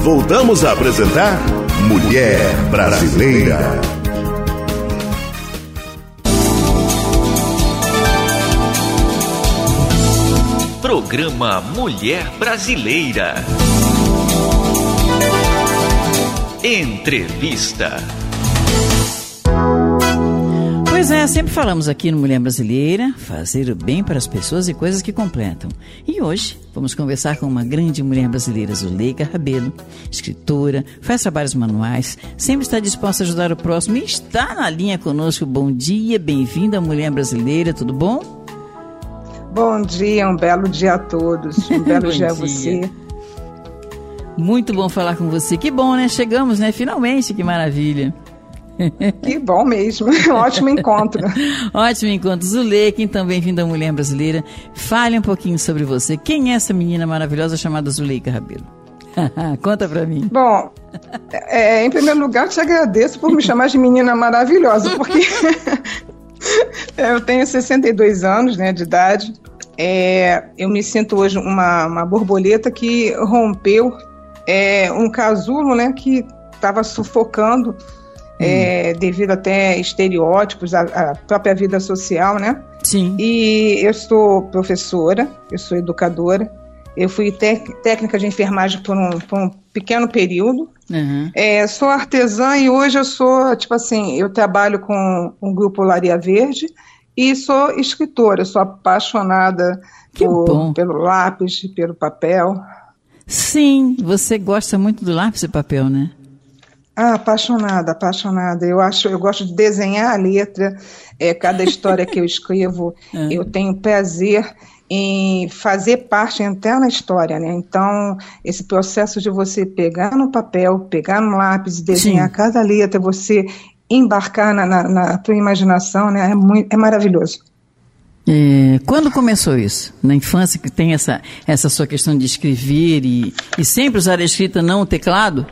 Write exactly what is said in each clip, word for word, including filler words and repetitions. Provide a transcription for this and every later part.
voltamos a apresentar Mulher Brasileira. Programa Mulher Brasileira. Entrevista. Pois é, sempre falamos aqui no Mulher Brasileira, fazer o bem para as pessoas e coisas que completam. E hoje vamos conversar com uma grande mulher brasileira, Zuleika Rabelo, escritora, faz trabalhos manuais, sempre está disposta a ajudar o próximo e está na linha conosco. Bom dia, bem-vinda à Mulher Brasileira, tudo bom? Bom dia, um belo dia a todos, um belo dia a você. Muito bom falar com você, que bom, né? Chegamos, né? Finalmente, que maravilha. Que bom mesmo, ótimo encontro. Ótimo encontro. Zuleika, então, bem-vinda à Mulher Brasileira. Fale um pouquinho sobre você. Quem é essa menina maravilhosa chamada Zuleika Rabelo? Conta pra mim. Bom, é, em primeiro lugar, te agradeço por me chamar de menina maravilhosa, porque eu tenho sessenta e dois anos, né, de idade. É, eu me sinto hoje uma, uma borboleta que rompeu é, um casulo, né, que estava sufocando, hum. é, devido até estereótipos, a, a própria vida social, né? Sim. E eu sou professora, eu sou educadora, eu fui tec, técnica de enfermagem por um, por um pequeno período, uhum. é, sou artesã e hoje eu sou, tipo assim, eu trabalho com um grupo Laria Verde e sou escritora, sou apaixonada por, pelo lápis, pelo papel. Sim, você gosta muito do lápis e papel, né? Ah, apaixonada, apaixonada. Eu acho, eu gosto de desenhar a letra, é, cada história que eu escrevo, é. eu tenho prazer em fazer parte, entrar na história, né? Então, esse processo de você pegar no papel, pegar no lápis e desenhar Sim. cada letra, você embarcar na, na, na tua imaginação, né? É, muito, é maravilhoso. É, quando começou isso? Na infância, que tem essa, essa sua questão de escrever e, e sempre usar a escrita, não o teclado?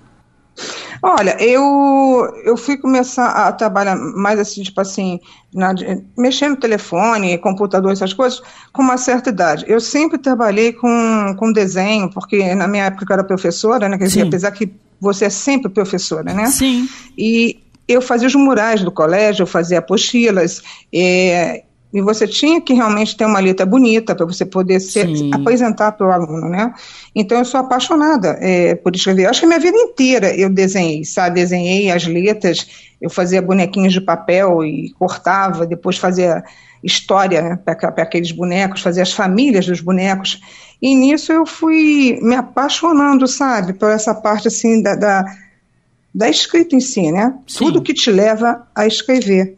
Olha, eu, eu fui começar a trabalhar mais assim, tipo assim, na, mexendo no telefone, computador, essas coisas, com uma certa idade. Eu sempre trabalhei com, com desenho, porque na minha época eu era professora, né? Quer dizer, apesar que você é sempre professora, né? Sim. E eu fazia os murais do colégio, eu fazia apostilas, é, e você tinha que realmente ter uma letra bonita para você poder se apresentar para o aluno, né? Então eu sou apaixonada é, por escrever. Eu acho que a minha vida inteira eu desenhei, sabe? Desenhei as letras, eu fazia bonequinhos de papel e cortava, depois fazia história, né, para aqueles bonecos, fazia as famílias dos bonecos. E nisso eu fui me apaixonando, sabe? Por essa parte assim da, da, da escrita em si, né? Sim. Tudo que te leva a escrever.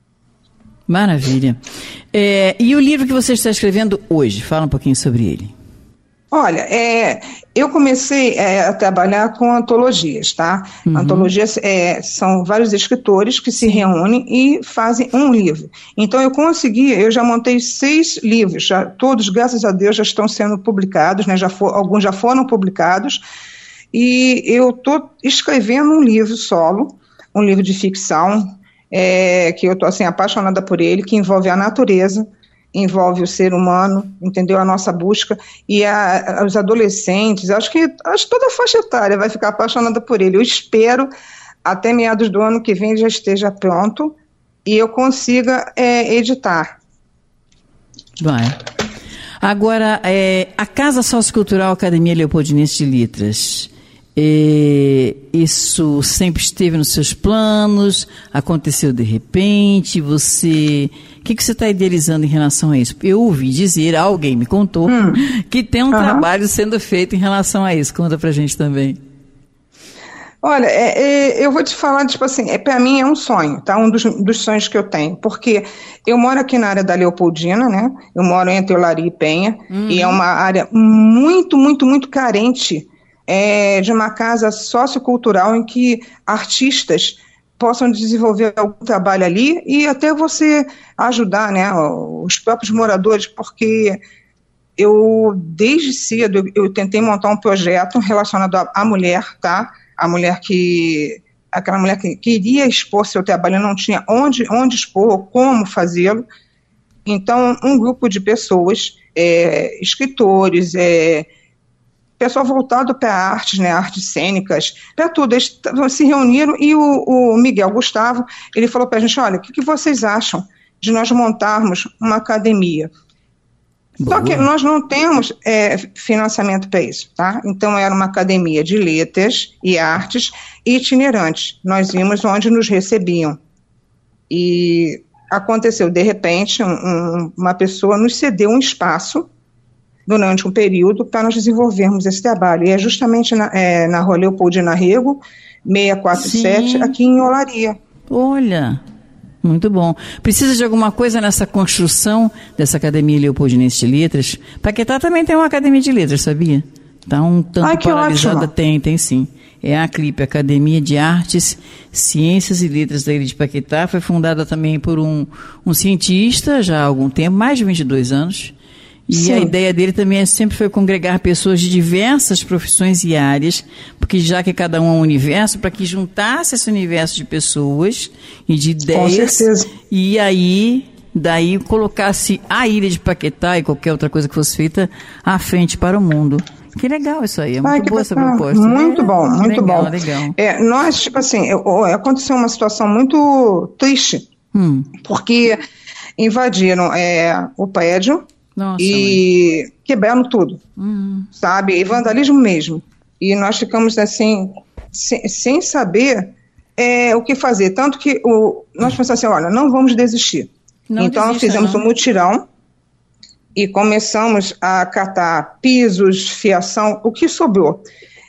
Maravilha. É, e o livro que você está escrevendo hoje? Fala um pouquinho sobre ele. Olha, é, eu comecei é, a trabalhar com antologias, tá? Uhum. Antologias é, são vários escritores que se reúnem e fazem um livro. Então eu consegui, eu já montei seis livros, já, todos, graças a Deus, já estão sendo publicados, né? Já for, alguns já foram publicados, e eu estou escrevendo um livro solo, um livro de ficção, É, que eu estou assim, apaixonada por ele, que envolve a natureza, envolve o ser humano, entendeu? A nossa busca, e a, os adolescentes, acho que, acho que toda a faixa etária vai ficar apaixonada por ele. Eu espero até meados do ano que vem já esteja pronto e eu consiga é, editar. Vai. Agora, é, a Casa Sociocultural Academia Leopoldinense de Letras, É, isso sempre esteve nos seus planos? Aconteceu de repente? Você, o que, que você está idealizando em relação a isso? Eu ouvi dizer, alguém me contou, hum. que tem um uhum. trabalho sendo feito em relação a isso. Conta pra gente também. Olha, é, é, eu vou te falar, tipo assim, é, para mim é um sonho, tá? Um dos, dos sonhos que eu tenho, porque eu moro aqui na área da Leopoldina, né? Eu moro entre Olaria e Penha, hum. e é uma área muito, muito, muito carente É, de uma casa sociocultural em que artistas possam desenvolver algum trabalho ali e até você ajudar, né, os próprios moradores, porque eu, desde cedo, eu, eu tentei montar um projeto relacionado à, à mulher, tá? A mulher que, aquela mulher que queria expor seu trabalho, não tinha onde, onde expor, como fazê-lo. Então, um grupo de pessoas, é, escritores, é, pessoal voltado para artes, né, artes cênicas, para tudo. Eles se reuniram e o, o Miguel Gustavo, ele falou para a gente, olha, o que, que vocês acham de nós montarmos uma academia? Boa. Só que nós não temos é, financiamento para isso, tá? Então era uma academia de letras e artes itinerantes. Nós íamos onde nos recebiam. E aconteceu, de repente, um, um, uma pessoa nos cedeu um espaço durante um período para nós desenvolvermos esse trabalho. E é justamente na, é, na Rua Leopoldina Rego, seiscentos e quarenta e sete, sim, aqui em Olaria. Olha, muito bom. Precisa de alguma coisa nessa construção dessa Academia Leopoldinense de Letras? Paquetá também tem uma Academia de Letras, sabia? Está um tanto Ai, paralisada. Ótimo. Tem, tem sim. É a ACLIP, Academia de Artes, Ciências e Letras da Ilha de Paquetá. Foi fundada também por um, um cientista já há algum tempo, mais de vinte e dois anos. E sim, a ideia dele também sempre foi congregar pessoas de diversas profissões e áreas, porque já que cada um é um universo, para que juntasse esse universo de pessoas e de ideias. Com certeza. E aí, daí colocasse a Ilha de Paquetá e qualquer outra coisa que fosse feita à frente para o mundo. Que legal isso aí, é muito Ai, boa essa proposta. Muito é, bom, muito legal, bom. Legal. É, nós, tipo assim, aconteceu uma situação muito triste, hum. porque invadiram é, o prédio, nossa, e mãe. Quebraram tudo, hum. sabe? E vandalismo mesmo. E nós ficamos assim, sem, sem saber é, o que fazer. Tanto que o, nós pensamos assim, olha, não vamos desistir. Não então desista, fizemos não. um mutirão e começamos a catar pisos, fiação, o que sobrou.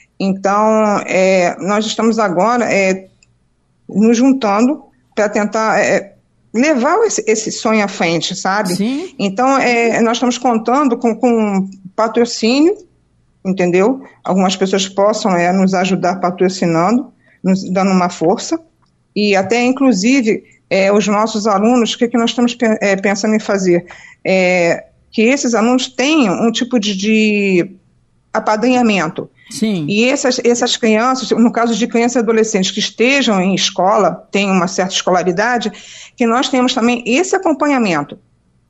Então, é, nós estamos agora é, nos juntando para tentar... É, levar esse, esse sonho à frente, sabe? Sim. Então, é, nós estamos contando com, com patrocínio, entendeu? Algumas pessoas possam é, nos ajudar patrocinando, nos dando uma força, e até, inclusive, é, os nossos alunos, o que, que nós estamos é, pensando em fazer? É, que esses alunos tenham um tipo de, de apadrinhamento. Sim. E essas, essas crianças, no caso de crianças e adolescentes que estejam em escola, tenham uma certa escolaridade, que nós temos também esse acompanhamento.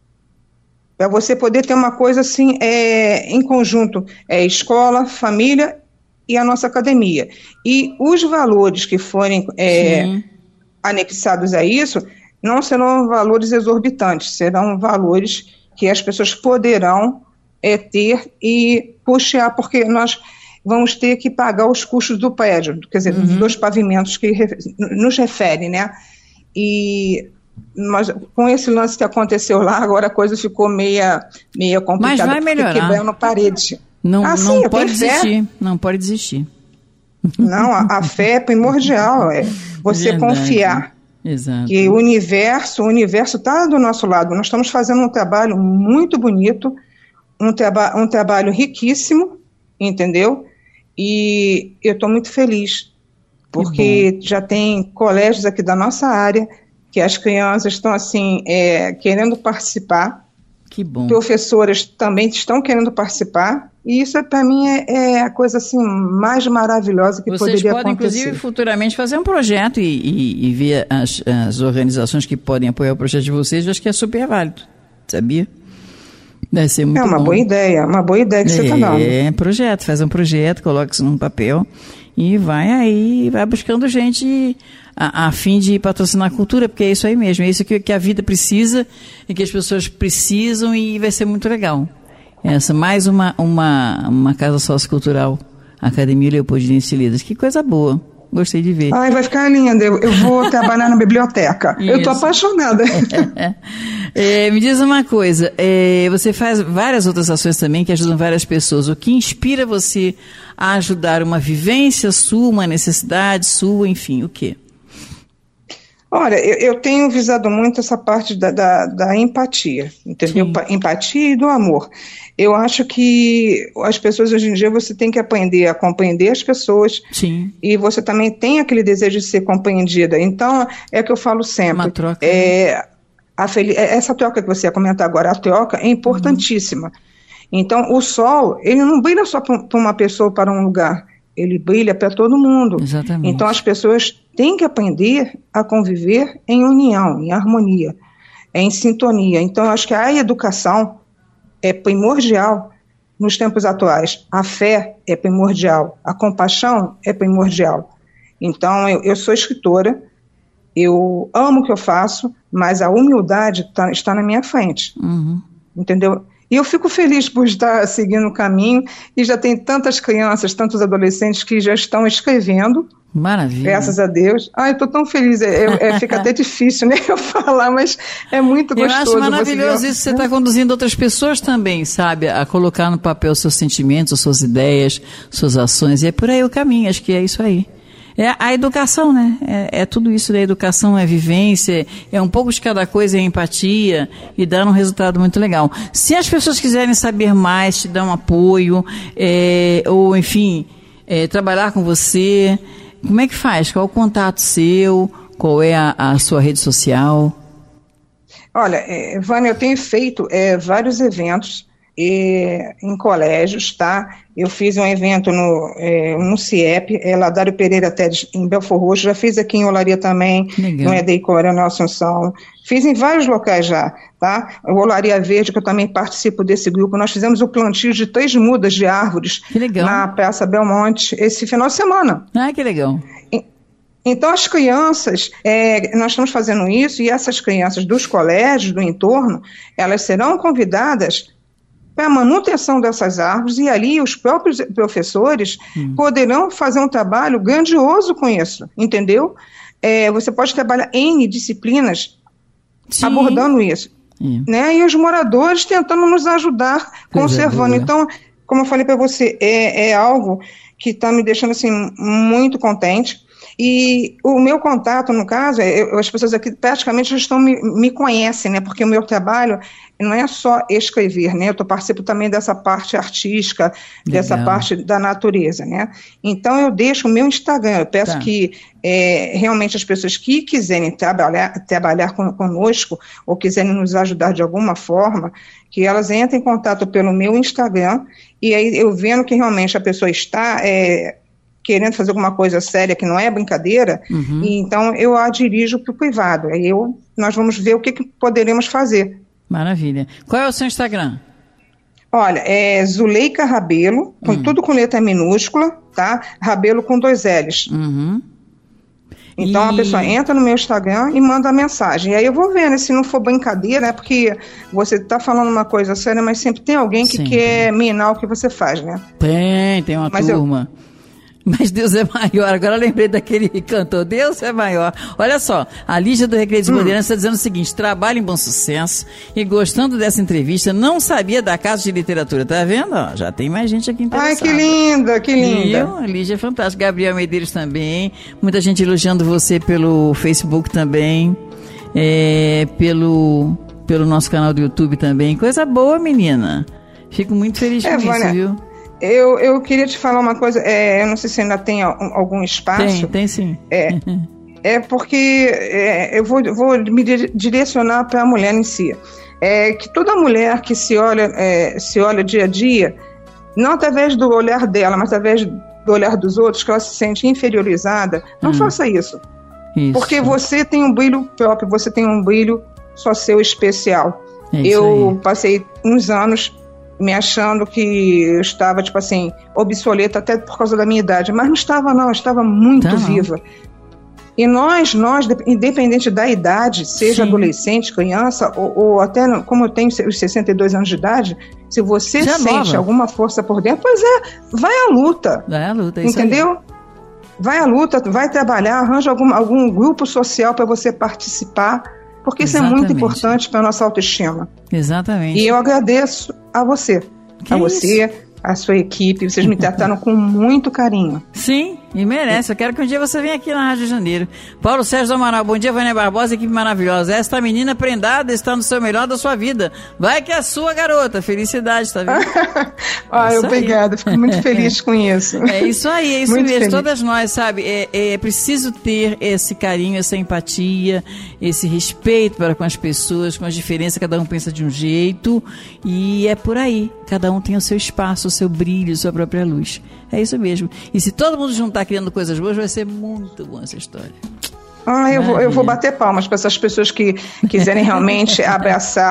Para você poder ter uma coisa assim, é, em conjunto, é, escola, família e a nossa academia. E os valores que forem é, anexados a isso, não serão valores exorbitantes, serão valores que as pessoas poderão é, ter e puxar, porque nós... vamos ter que pagar os custos do prédio, quer dizer, uhum. dos dois pavimentos que nos referem, né? E mas, com esse lance que aconteceu lá, agora a coisa ficou meia, meia complicada. Mas vai melhorar. Quebrando parede. Não, ah, não sim, pode desistir. Não pode desistir. Não, a, a fé é primordial. É você Verdade. confiar. Exato. Que o universo, o universo está do nosso lado. Nós estamos fazendo um trabalho muito bonito, um, traba, um trabalho riquíssimo, entendeu? E eu estou muito feliz, porque já tem colégios aqui da nossa área que as crianças estão assim, é, querendo participar. Que bom. Professoras também estão querendo participar, e isso para mim é, é a coisa assim, mais maravilhosa que Vocês poderia podem, acontecer. inclusive, futuramente fazer um projeto e, e, e ver as, as organizações que podem apoiar o projeto de vocês. Eu acho que é super válido, sabia? Deve ser muito É uma bom. boa ideia, uma boa ideia que é, você está dando. É, projeto, faz um projeto, coloca isso num papel e vai aí, vai buscando gente a, a fim de patrocinar a cultura, porque é isso aí mesmo, é isso que, que a vida precisa e que as pessoas precisam, e vai ser muito legal. Essa, mais uma, uma, uma casa sociocultural, Academia Leopoldinense de Letras, que coisa boa. Gostei de ver. Ai, vai ficar linda. Eu, eu vou trabalhar na biblioteca. Isso. Eu tô apaixonada. É, me diz uma coisa, é, você faz várias outras ações também que ajudam várias pessoas. O que inspira você a ajudar? Uma vivência sua, uma necessidade sua, enfim, o quê? Olha, eu, eu tenho visado muito essa parte da, da, da empatia, entendeu? Sim. Empatia e do amor. Eu acho que as pessoas hoje em dia, você tem que aprender a compreender as pessoas. Sim. E você também tem aquele desejo de ser compreendida. Então, é que eu falo sempre. Uma troca. É, a fel- essa troca que você ia comentar agora, a troca é importantíssima. Uhum. Então, o sol, ele não brilha só para uma pessoa ou para um lugar. Ele brilha para todo mundo. Exatamente. Então, as pessoas têm que aprender a conviver em união, em harmonia, em sintonia. Então, eu acho que a educação é primordial nos tempos atuais. A fé é primordial, a compaixão é primordial. Então, eu, eu sou escritora, eu amo o que eu faço, mas a humildade tá, está na minha frente, uhum. entendeu? E eu fico feliz por estar seguindo o caminho, e já tem tantas crianças, tantos adolescentes que já estão escrevendo. Maravilha. Graças a Deus. Ai, eu estou tão feliz, é, é, fica até difícil, né, eu falar, mas é muito gostoso. Eu acho maravilhoso isso, você está conduzindo outras pessoas também, sabe, a colocar no papel seus sentimentos, suas ideias, suas ações, e é por aí o caminho, acho que é isso aí. É a educação, né? É, é tudo isso da educação, é vivência, é um pouco de cada coisa, é empatia, e dá um resultado muito legal. Se as pessoas quiserem saber mais, te dar um apoio, é, ou enfim, é, trabalhar com você, como é que faz? Qual é o contato seu? Qual é a, a sua rede social? Olha, é, Vânia, eu tenho feito é, vários eventos é, em colégios, tá? Eu fiz um evento no, é, no CIEP, é, Ladário Pereira Tedes, em Belfor Roxo, já fiz aqui em Olaria também, Legal. no E D I Coronel Assunção, fiz em vários locais já, tá? O Olaria Verde, que eu também participo desse grupo, nós fizemos o plantio de três mudas de árvores na Praça Belmonte esse final de semana. Ah, que legal. E, então, as crianças, é, nós estamos fazendo isso, e essas crianças dos colégios, do entorno, elas serão convidadas para a manutenção dessas árvores, e ali os próprios professores hum. poderão fazer um trabalho grandioso com isso, entendeu? É, você pode trabalhar N disciplinas Sim. abordando isso, Sim. né? E os moradores tentando nos ajudar conservando. É, então, como eu falei para você, é, é algo que está me deixando assim, muito contente. E o meu contato, no caso, eu, as pessoas aqui praticamente já estão me, me conhecem, né? Porque o meu trabalho não é só escrever, né? Eu tô, participo também dessa parte artística, Legal. dessa parte da natureza, né? Então, eu deixo o meu Instagram, eu peço tá. que é, realmente as pessoas que quiserem trabalhar, trabalhar con, conosco, ou quiserem nos ajudar de alguma forma, que elas entrem em contato pelo meu Instagram, e aí eu vendo que realmente a pessoa está... É, querendo fazer alguma coisa séria, que não é brincadeira, uhum. e então eu a dirijo para o privado. Aí eu, nós vamos ver o que, que poderemos fazer. Maravilha. Qual é o seu Instagram? Olha, é Zuleika Rabelo, com uhum. tudo com letra minúscula, tá? Rabelo com dois L's. Uhum. Então e... a pessoa entra no meu Instagram e manda a mensagem. E aí eu vou ver, né, se não for brincadeira, é porque você está falando uma coisa séria, mas sempre tem alguém que sempre. quer minar o que você faz, né? Tem, tem uma mas turma. Eu... Mas Deus é maior. Agora eu lembrei daquele cantor, Deus é maior. Olha só, a Lígia do Recreio dos Bandeirantes está dizendo o seguinte: trabalho em Bom Sucesso e gostando dessa entrevista, não sabia da Casa de Literatura. Tá vendo? Ó, já tem mais gente aqui interessada. Ai, que linda, que linda. Viu? A Lígia é fantástica. Gabriel Medeiros também. Muita gente elogiando você pelo Facebook também. É, pelo, pelo nosso canal do YouTube também. Coisa boa, menina. Fico muito feliz é, com Vânia. isso, viu? Eu, eu queria te falar uma coisa, é, eu não sei se ainda tem algum espaço. Tem, tem sim. É, é porque é, eu vou, vou me direcionar para a mulher em si. É que toda mulher que se olha, é, se olha dia a dia, não através do olhar dela, mas através do olhar dos outros, que ela se sente inferiorizada, não hum. faça isso. isso. Porque você tem um brilho próprio, você tem um brilho só seu especial. É eu aí. passei uns anos me achando que eu estava, tipo assim, obsoleta até por causa da minha idade, mas não estava não, eu estava muito tá viva. Não. E nós, nós, independente da idade, seja Sim. adolescente, criança, ou, ou até, como eu tenho os sessenta e dois anos de idade, se você Já sente nova. alguma força por dentro, pois é, vai à luta. Vai à luta, é isso entendeu? Aí. Vai à luta, vai trabalhar, arranja algum, algum grupo social para você participar, porque Exatamente. isso é muito importante para a nossa autoestima. Exatamente. E eu agradeço a você, que a você, isso? a sua equipe, vocês me trataram com muito carinho. Sim, e merece. Eu quero que um dia você venha aqui na Rádio Janeiro. Paulo Sérgio do Amaral, bom dia, Vânia Barbosa, equipe maravilhosa. Esta menina prendada está no seu melhor da sua vida. Vai que é a sua garota. Felicidade, tá vendo? Ah, é obrigada, fico muito feliz com isso. É isso aí, é isso muito mesmo. Feliz. Todas nós, sabe, é, é preciso ter esse carinho, essa empatia, esse respeito para com as pessoas, com as diferenças, cada um pensa de um jeito, e é por aí. Cada um tem o seu espaço, o seu brilho, a sua própria luz. É isso mesmo. E se todo mundo juntar criando coisas boas, vai ser muito boa essa história. Ah, eu vou, eu vou bater palmas para essas pessoas que quiserem realmente abraçar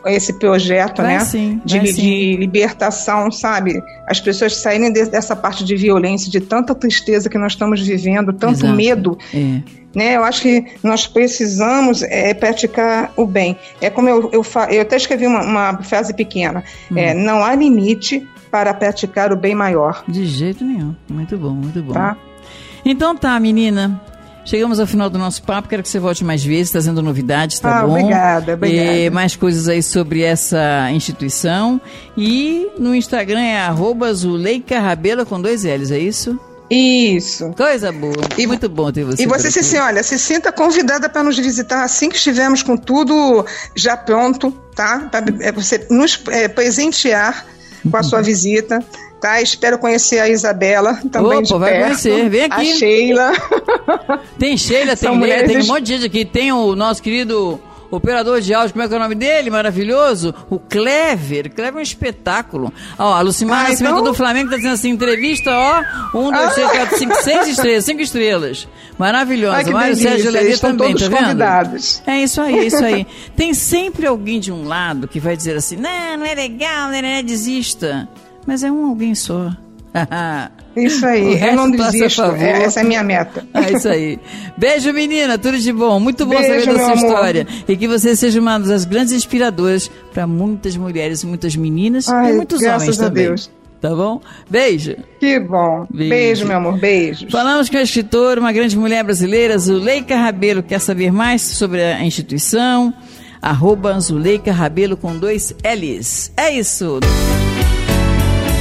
esse projeto, vai né? Sim, de, vai de sim. libertação, sabe? As pessoas saírem de, dessa parte de violência, de tanta tristeza que nós estamos vivendo, tanto Exato. medo. É. Né? Eu acho que nós precisamos é, praticar o bem. É como eu, eu, eu até escrevi uma, uma frase pequena. Hum. É, não há limite para praticar o bem maior. De jeito nenhum. Muito bom, muito bom. Tá? Então tá, menina. Chegamos ao final do nosso papo. Quero que você volte mais vezes, trazendo novidades, tá ah, bom? Obrigada, obrigada. E mais coisas aí sobre essa instituição. E no Instagram é arroba Zuleika Rabelo com dois L's, é isso? Isso. Coisa boa. E, muito bom ter você. E você se, se, olha, se sinta convidada para nos visitar assim que estivermos com tudo já pronto, tá? Para você nos é, presentear com a sua visita. Tá, espero conhecer a Isabela também. Opa, de vai perto. conhecer, vem aqui. A Sheila. Tem Sheila, tem Leila, tem um monte de gente aqui. Tem o nosso querido operador de áudio, como é que é o nome dele? Maravilhoso. O Clever. Clever é um espetáculo. Ó, a Lucimar ah, Nascimento então... do Flamengo tá dizendo assim, entrevista, ó, um, dois, três, quatro, cinco, seis estrelas, cinco estrelas. Maravilhosa. Ai, Mário Sérgio Levi também, todos tá vendo? Convidados. É isso aí, é isso aí. Tem sempre alguém de um lado que vai dizer assim, não, não é legal, não é, desista. Mas é um alguém só. Isso aí, eu não desisto, é, essa é a minha meta. É isso aí. Beijo, menina, tudo de bom. Muito bom Beijo, saber da sua amor. história. E que você seja uma das grandes inspiradoras para muitas mulheres, muitas meninas Ai, e muitos homens a também. Deus. Tá bom? Beijo. Que bom. Beijo, Beijo meu amor. Beijos. Falamos com a escritora, uma grande mulher brasileira, Zuleika Rabelo. Quer saber mais sobre a instituição? Arroba Zuleika Rabelo com dois L's. É isso.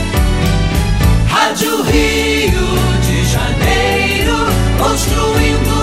Rádio Rio de Janeiro, construindo